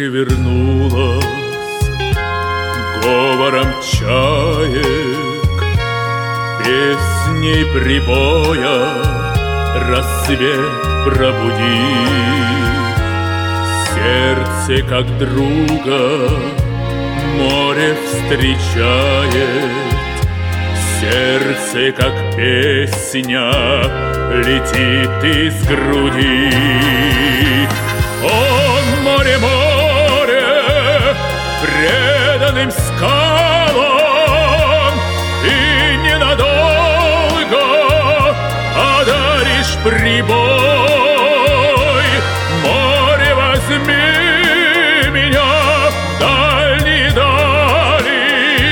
вернулась говором чаек, песней прибоя рассвет пробуди. Сердце, как друга, море встречает, сердце, как песня, летит из груди. О, море, море, преданным скалам, и ненадолго одаришь прибой. Море, возьми меня в дальние дали,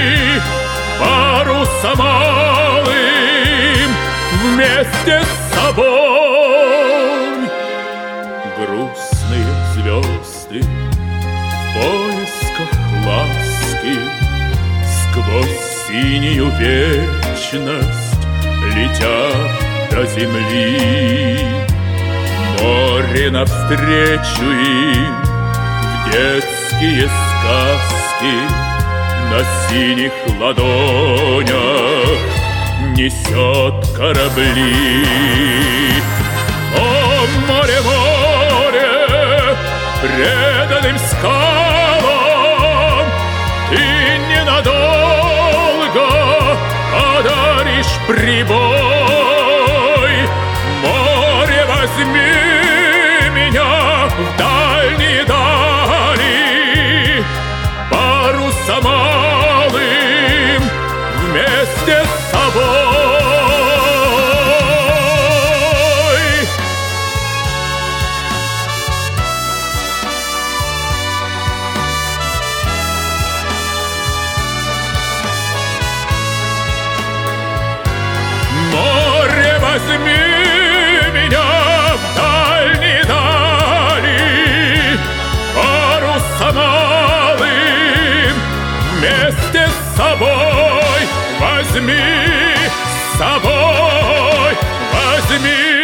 парусом малым вместе с собой. Грустные звезды в поисках ласки сквозь синюю вечность летят до земли. Море навстречу им в детские сказки на синих ладонях несет корабли. О, море, море, преданным скалам, ты ненадолго одаришь прибой. Море, возьми меня в дальние дали, парусом малым вместе с собой. Море, возьми меня в дальние дали, парусом малым вместе с собой. Возьми с собой, возьми.